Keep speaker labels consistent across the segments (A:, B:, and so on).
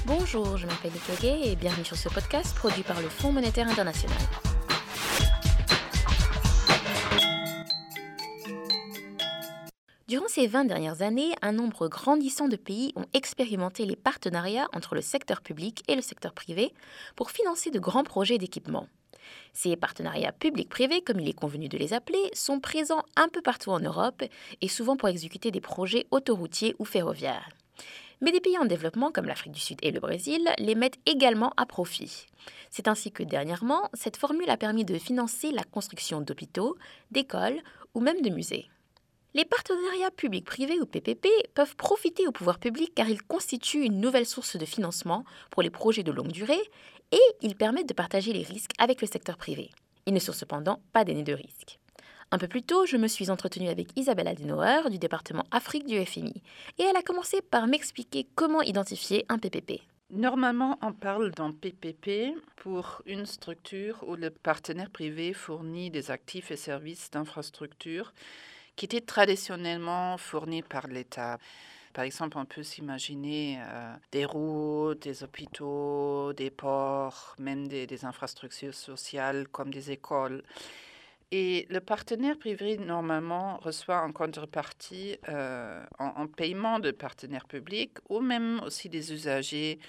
A: Bonjour, je m'appelle Ikege et bienvenue sur ce podcast produit par le Fonds monétaire international. Durant ces 20 dernières années, un nombre grandissant de pays ont expérimenté les partenariats entre le secteur public et le secteur privé pour financer de grands projets d'équipement. Ces partenariats publics-privés, comme il est convenu de les appeler, sont présents un peu partout en Europe et souvent pour exécuter des projets autoroutiers ou ferroviaires. Mais des pays en développement comme l'Afrique du Sud et le Brésil les mettent également à profit. C'est ainsi que dernièrement, cette formule a permis de financer la construction d'hôpitaux, d'écoles ou même de musées. Les partenariats publics-privés ou PPP peuvent profiter au pouvoir public car ils constituent une nouvelle source de financement pour les projets de longue durée et ils permettent de partager les risques avec le secteur privé. Ils ne sont cependant pas dénués de risques. Un peu plus tôt, je me suis entretenue avec Isabelle Adenauer du département Afrique du FMI et elle a commencé par m'expliquer comment identifier un PPP.
B: Normalement, on parle d'un PPP pour une structure où le partenaire privé fournit des actifs et services d'infrastructure qui étaient traditionnellement fournis par l'État. Par exemple, on peut s'imaginer des routes, des hôpitaux, des ports, même des infrastructures sociales comme des écoles. Et le partenaire privé, normalement, reçoit en contrepartie en paiement de partenaires publics ou même aussi des usagers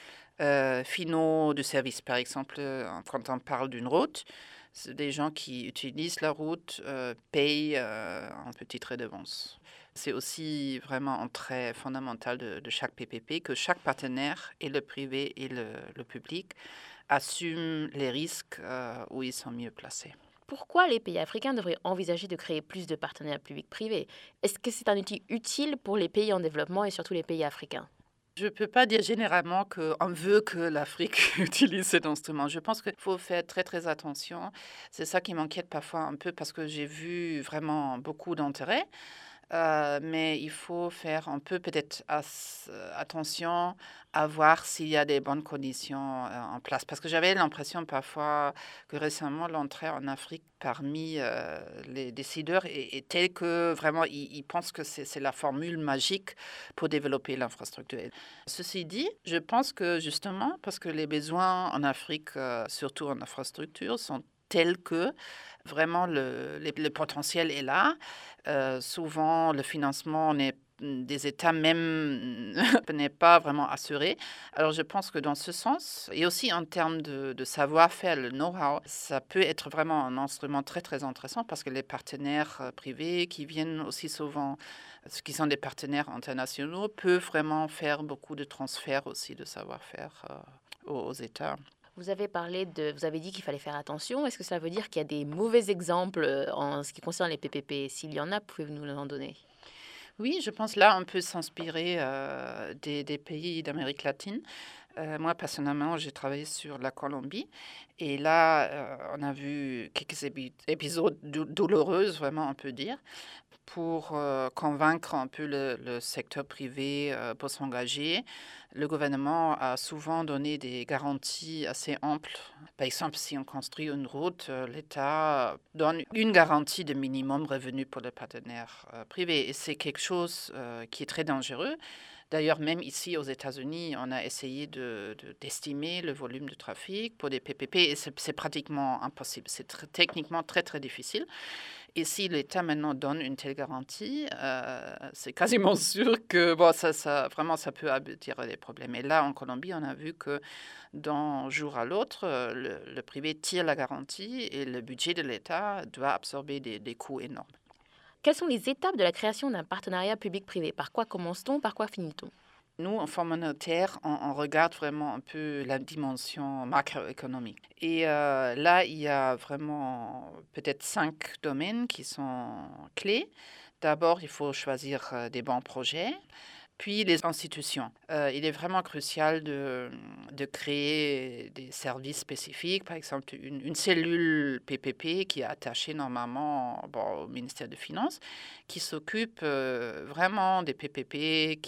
B: finaux du service. Par exemple, quand on parle d'une route, c'est des gens qui utilisent la route payent en petite redevance. C'est aussi vraiment un trait fondamental de chaque PPP que chaque partenaire, et le privé et le public, assument les risques où ils sont mieux placés.
A: Pourquoi les pays africains devraient envisager de créer plus de partenariats publics-privés ? Est-ce que c'est un outil utile pour les pays en développement et surtout les pays africains ?
B: Je ne peux pas dire généralement qu'on veut que l'Afrique utilise cet instrument. Je pense qu'il faut faire très, très attention. C'est ça qui m'inquiète parfois un peu parce que j'ai vu vraiment beaucoup d'intérêt. Mais il faut faire un peu peut-être attention à voir s'il y a des bonnes conditions en place. Parce que j'avais l'impression parfois que récemment, l'entrée en Afrique parmi les décideurs est telle que vraiment ils pensent que c'est la formule magique pour développer l'infrastructure. Ceci dit, je pense que justement, parce que les besoins en Afrique, surtout en infrastructure, sont tels que vraiment le potentiel est là. Souvent, le financement des États même n'est pas vraiment assuré. Alors, je pense que dans ce sens, et aussi en termes de savoir-faire, le know-how, ça peut être vraiment un instrument très, très intéressant parce que les partenaires privés qui viennent aussi souvent, qui sont des partenaires internationaux, peuvent vraiment faire beaucoup de transferts aussi de savoir-faire aux États.
A: Vous avez dit qu'il fallait faire attention. Est-ce que cela veut dire qu'il y a des mauvais exemples en ce qui concerne les PPP ? S'il y en a, pouvez-vous nous en donner ?
B: Oui, je pense là, on peut s'inspirer des pays d'Amérique latine. Moi, personnellement, j'ai travaillé sur la Colombie. Et là, on a vu quelques épisodes douloureux, vraiment, on peut dire, pour convaincre un peu le secteur privé pour s'engager. Le gouvernement a souvent donné des garanties assez amples. Par exemple, si on construit une route, l'État donne une garantie de minimum revenu pour le partenaire privé. Et c'est quelque chose qui est très dangereux. D'ailleurs, même ici aux États-Unis, on a essayé d'estimer le volume de trafic pour des PPP et c'est pratiquement impossible. C'est techniquement très, très difficile. Et si l'État maintenant donne une telle garantie, c'est quasiment sûr que ça peut aboutir à des problèmes. Et là, en Colombie, on a vu que d'un jour à l'autre, le privé tire la garantie et le budget de l'État doit absorber des coûts énormes.
A: Quelles sont les étapes de la création d'un partenariat public-privé ? Par quoi commence-t-on ? Par quoi finit-on ?
B: Nous, en Fonds monétaire, on regarde vraiment un peu la dimension macroéconomique. Et là, il y a vraiment peut-être 5 domaines qui sont clés. D'abord, il faut choisir des bons projets. Puis les institutions. Il est vraiment crucial de créer des services spécifiques, par exemple une cellule PPP qui est attachée normalement au ministère des Finances, qui s'occupe vraiment des PPP,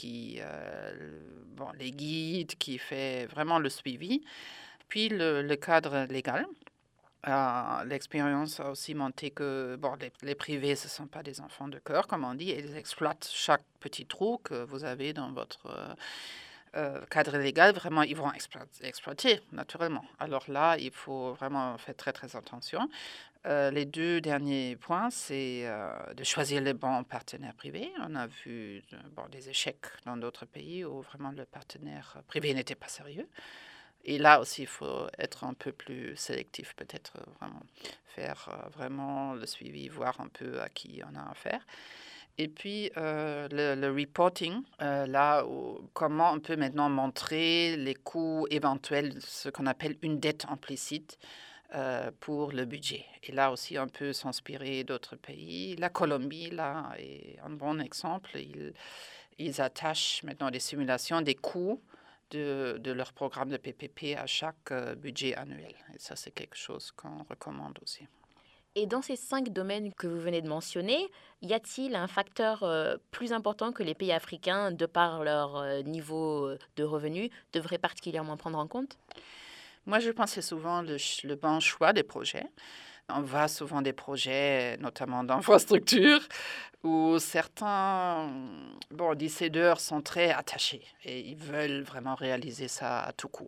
B: les guides, qui fait vraiment le suivi. Puis le cadre légal. L'expérience a aussi montré que les privés, ce ne sont pas des enfants de cœur, comme on dit, et ils exploitent chaque petit trou que vous avez dans votre cadre légal, vraiment, ils vont exploiter, naturellement. Alors là, il faut vraiment faire très, très attention. Les 2 derniers points, c'est de choisir les bons partenaires privés. On a vu des échecs dans d'autres pays où vraiment le partenaire privé n'était pas sérieux. Et là aussi, il faut être un peu plus sélectif, peut-être vraiment faire vraiment le suivi, voir un peu à qui on a affaire. Et puis, le reporting, là où comment on peut maintenant montrer les coûts éventuels, ce qu'on appelle une dette implicite pour le budget. Et là aussi, on peut s'inspirer d'autres pays. La Colombie, là, est un bon exemple. Ils attachent maintenant des simulations des coûts de leur programme de PPP à chaque budget annuel. Et ça, c'est quelque chose qu'on recommande aussi.
A: Et dans ces 5 domaines que vous venez de mentionner, y a-t-il un facteur plus important que les pays africains, de par leur niveau de revenus, devraient particulièrement prendre en compte?
B: Moi, je pense que c'est souvent le bon choix des projets. On voit souvent des projets, notamment d'infrastructure, où certains décideurs sont très attachés et ils veulent vraiment réaliser ça à tout coup.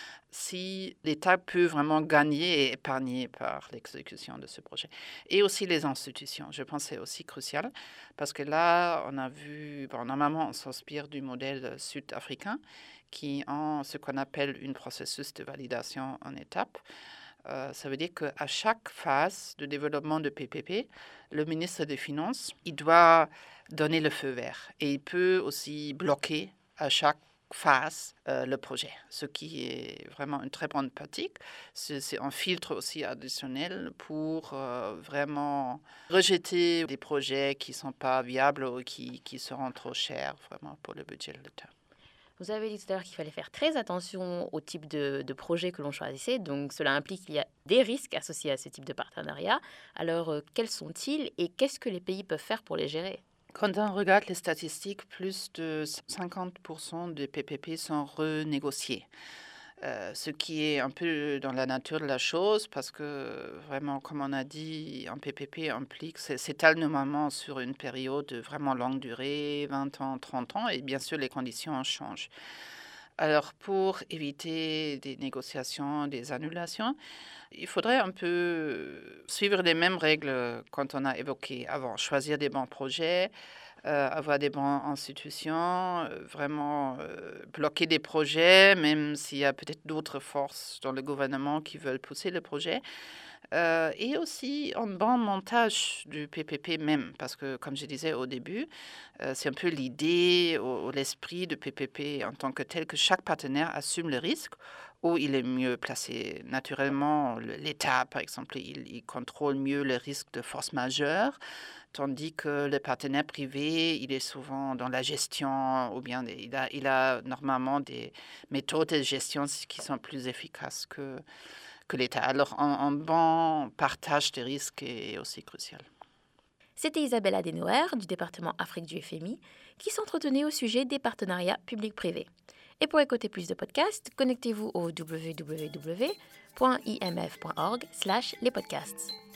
B: Si l'État peut vraiment gagner et épargner par l'exécution de ce projet. Et aussi les institutions, je pense que c'est aussi crucial, parce que là, on a vu, normalement, on s'inspire du modèle sud-africain, qui ont ce qu'on appelle un processus de validation en étapes. Ça veut dire qu'à chaque phase de développement de PPP, le ministre des Finances, il doit donner le feu vert. Et il peut aussi bloquer à chaque phase le projet, ce qui est vraiment une très bonne pratique. C'est un filtre aussi additionnel pour vraiment rejeter des projets qui ne sont pas viables ou qui seront trop chers vraiment pour le budget de l'État.
A: Vous avez dit tout à l'heure qu'il fallait faire très attention au type de projet que l'on choisissait. Donc, cela implique qu'il y a des risques associés à ce type de partenariat. Alors, quels sont-ils et qu'est-ce que les pays peuvent faire pour les gérer?
B: Quand on regarde les statistiques, plus de 50% des PPP sont renégociés. Ce qui est un peu dans la nature de la chose, parce que vraiment, comme on a dit, un PPP implique, s'étale normalement sur une période de vraiment longue durée, 20 ans, 30 ans, et bien sûr, les conditions changent. Alors, pour éviter des négociations, des annulations, il faudrait un peu suivre les mêmes règles quand on a évoqué avant, choisir des bons projets, avoir des bonnes institutions, vraiment bloquer des projets, même s'il y a peut-être d'autres forces dans le gouvernement qui veulent pousser le projet. Et aussi un bon montage du PPP même, parce que, comme je disais au début, c'est un peu l'idée ou l'esprit de PPP en tant que tel, que chaque partenaire assume le risque où il est mieux placé. Naturellement, l'État, par exemple, il contrôle mieux le risque de force majeure, tandis que le partenaire privé, il est souvent dans la gestion, ou bien il a normalement des méthodes de gestion qui sont plus efficaces que l'État. Alors, un bon partage des risques est aussi crucial.
A: C'était Isabella Desnoer du département Afrique du FMI qui s'entretenait au sujet des partenariats publics-privés. Et pour écouter plus de podcasts, connectez-vous au www.imf.org/lespodcasts.